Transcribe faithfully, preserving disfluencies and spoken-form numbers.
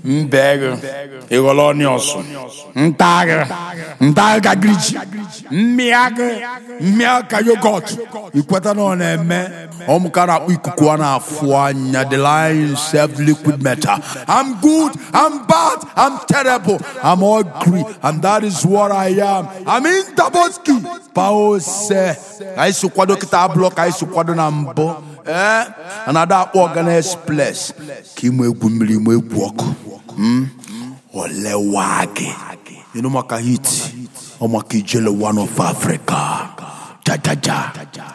Mbega, Egolonios, Ntaga, Ntaga Glitch, Miaga, Miaka Yogurt. You put on a man, Omkara Wikuana Fuanya, the line served liquid metal. I'm good, I'm bad, I'm terrible, I'm all green, and that is what I am. I'm in Taboski. Pao say, I sukwado kita block, I sukwado nambo. Eh? Another organized place. Kimwe gumili mwe walk. Hmm? Ole wage. You know makahiti. Omakijele one of Africa. Ja ja ja.